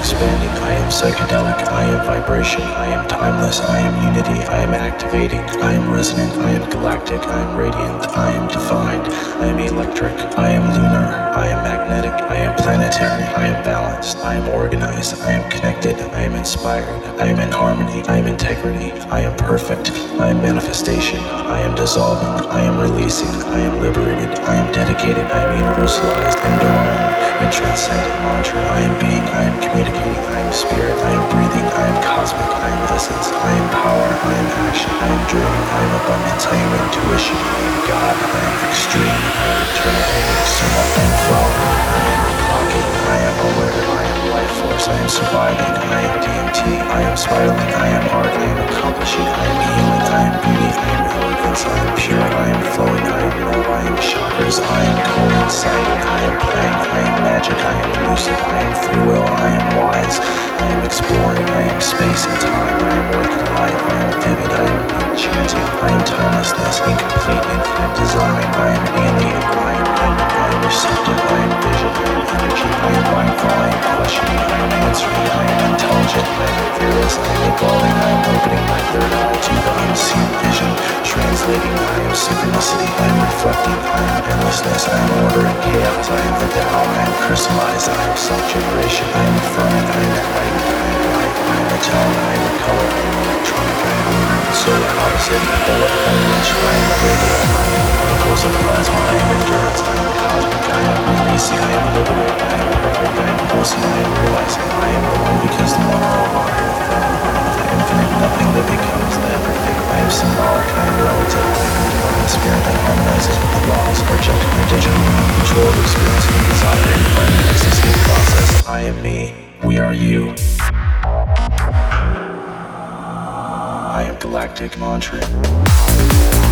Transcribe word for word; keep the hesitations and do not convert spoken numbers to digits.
expanding, I am psychedelic, I am vibration, I am timeless, I am unity, I am activating, I am resonant, I am galactic, I am radiant, I am defined, I am electric, I am lunar, I am magnetic, I am planetary, I am balanced, I am organized, I am connected, I am inspired, I am in harmony, I am integrity, I am perfect, I am manifestation, I am dissolving, I am releasing, I am liberated, I am dedicated, I am universalized, enduring, and transcendent mantra. I am being, I am communicating, I am spirit, I am breathing, I am cosmic, I am essence, I am power, I am action, I am dreaming, I am abundance, I am intuition, I am God, I am extreme, I am eternal, I am external, I am flowing, I am clocking, I am aware, I am life force, I am surviving, I am D M T, I am spiraling, I am art, I am accomplishing, I am healing, I am beauty, I am elegance, I am pure, I am flowing, I am love, I am chakras, I am coinciding, I am playing, I am magic, I am lucid, I am free will, I am wise, I am exploring, I am space and time, I am working light, I am vivid, I am enchanting, I am timelessness, incomplete, infinite design, I am alien, I am human, I am receptive, I am vision, I am energy, I am mindful, I am questioning, I am answering, I am intelligent, I am fearless, I am evolving, I am opening my third eye to the unseen vision, translating, I am synchronicity, I am reflecting, I am endlessness, I am order and chaos, I am the Tao, I am crystallized, I am self-generation, I am affirming, I am light, I am light, I am a tone, I am a color, I am electronic, I am lunar, solar opposite, bullet, foliage, I am radial, I am particles of plasma, I am endurance, I am cosmic, I am releasing, I am liberating, I am perfect, I am pulsing, I am realizing, I am the one because the one are all I am from, I am the infinite, nothing that becomes the everything, I am symbolic, I am relative, I am divine spirit that harmonizes with the laws, projecting my digital and controlled experience and desire and find an existing process. I am me, we are you. I am galactic mantra.